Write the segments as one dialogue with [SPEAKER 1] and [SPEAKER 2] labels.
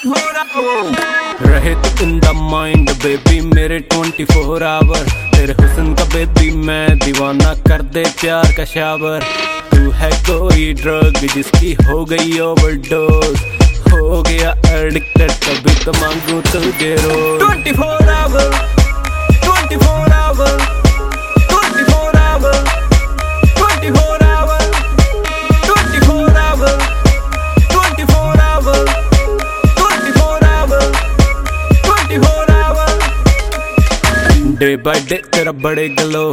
[SPEAKER 1] रहे तो in the mind baby मेरे 24 आवर। तेरे हुस्न का बेबी मैं दीवाना, कर दे प्यार का शावर। तू है कोई ड्रग जिसकी हो गई ओवरडोज, हो गया एडिक्टेड तभी तो मांगू तुझे रोज। 24 hour 24 hour 24 hour 24 hour 24 hour 24 hour 24 hour 24 hour. Day by day तेरा बड़े गलो,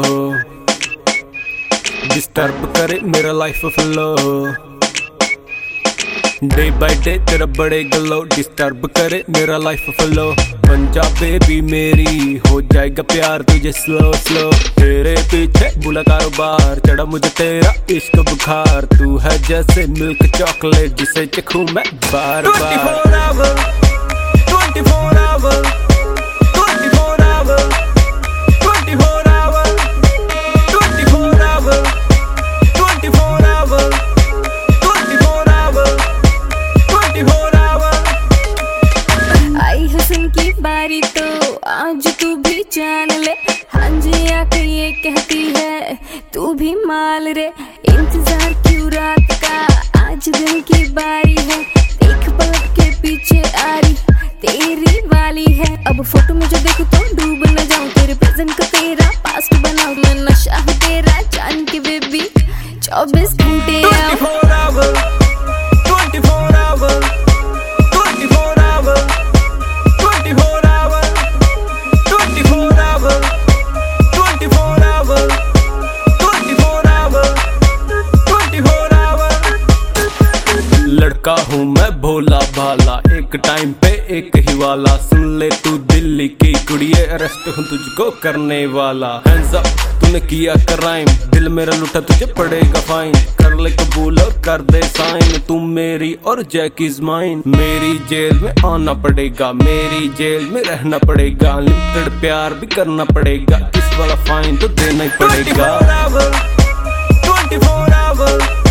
[SPEAKER 1] डिस्टर्ब करे मेरा life flow. Day by day तेरा बड़े गलो, डिस्टर्ब करे मेरा लाइफ फ्लो। पंजाब बेबी मेरी हो जाएगा प्यार तुझे स्लो स्लो। तेरे पीछे बुला कारोबार, चढ़ा मुझे तेरा इश्क बुखार। तू है जैसे मिल्क चॉकलेट जिसे चखूं मैं बार बार। 24 hour 24 hour 24 hour 24 hour 24 hour 24 hour 24 hour 24 hour.
[SPEAKER 2] आई हुस्न की बारी तो आज तू भी जान ले। हाँ जी आके ये कहती है तू भी माल रे। इंतजार क्यों रात का, आज दिन की बारी है। देख पलट के पीछे आ रही तेरी वाली है। अब फोटो में जो देखूं तो डूब न जाऊं, तेरे प्रेजेंट का तेरा पास्ट बनाऊं। मैं नशा हूँ तेरा जान के बेबी 24 घंटे।
[SPEAKER 1] 24 hour 24 hour 24 hour 24 hour 24 hour 24 hour 24 hour 24 hour. लड़का हूँ मैं भोला भाला, एक टाइम पे एक ही वाला। सुन ले तू दिल्ली की कुड़िए, अरेस्ट हूँ तुझको करने वाला। हैंड्स अप तूने किया क्राइम, दिल मेरा लुटा तुझे पड़ेगा फाइन। कर ले कबूल और कर दे साइन, तू मेरी और जैकीज माइन। मेरी जेल में आना पड़ेगा, मेरी जेल में रहना पड़ेगा। लिमिटेड प्यार भी करना पड़ेगा, इस वाला फाइन तो देना ही पड़ेगा। 24 आवर 24 आवर